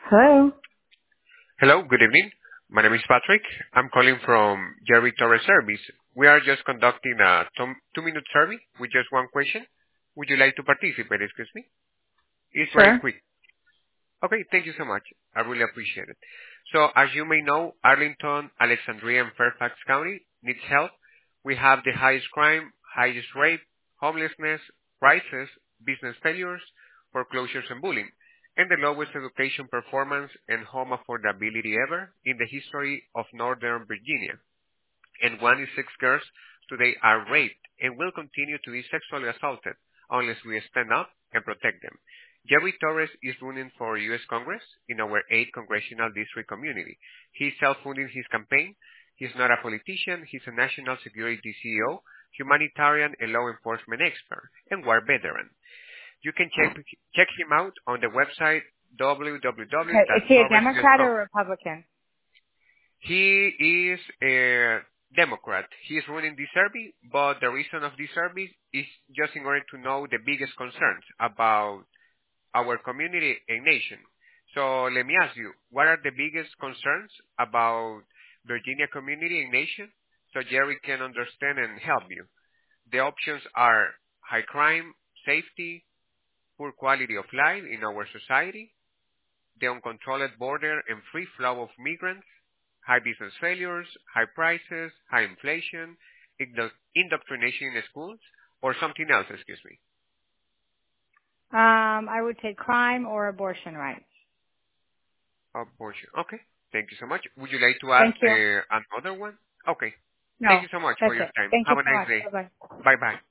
Hello. Hello, good evening. My name is Patrick. I'm calling from Jerry Torres Service. We are just conducting a two-minute survey with just one question. Would you like to participate, excuse me? It's very Sure. quick. Okay, thank you so much. I really appreciate it. So, as you may know, Arlington, Alexandria, and Fairfax County needs help. We have the highest crime, highest rape, homelessness, prices, business failures, foreclosures, and bullying, and the lowest education performance and home affordability ever in the history of Northern Virginia. And 1 in 6 girls today are raped and will continue to be sexually assaulted unless we stand up and protect them. Jerry Torres is running for U.S. Congress in our 8th congressional district community. He's self-funding his campaign. He's not a politician. He's a national security CEO, humanitarian and law enforcement expert, and war veteran. You can check him out on the website Okay. Is he a Democrat www.torres.com. or Republican? He is a Democrat. He is running this survey, but the reason of this survey is just in order to know the biggest concerns about our community and nation. So let me ask you, what are the biggest concerns about Virginia community and nation so Jerry can understand and help you? The options are high crime, safety, poor quality of life in our society, the uncontrolled border and free flow of migrants, high business failures, high prices, high inflation, indoctrination in schools, or something else, excuse me. I would say crime or abortion rights. Abortion. Okay. Thank you so much. Would you like to ask Thank you. another one? Okay. Thank No, you so much that's for your it. time. Thank you Have a so nice much. day. Bye bye. Bye-bye.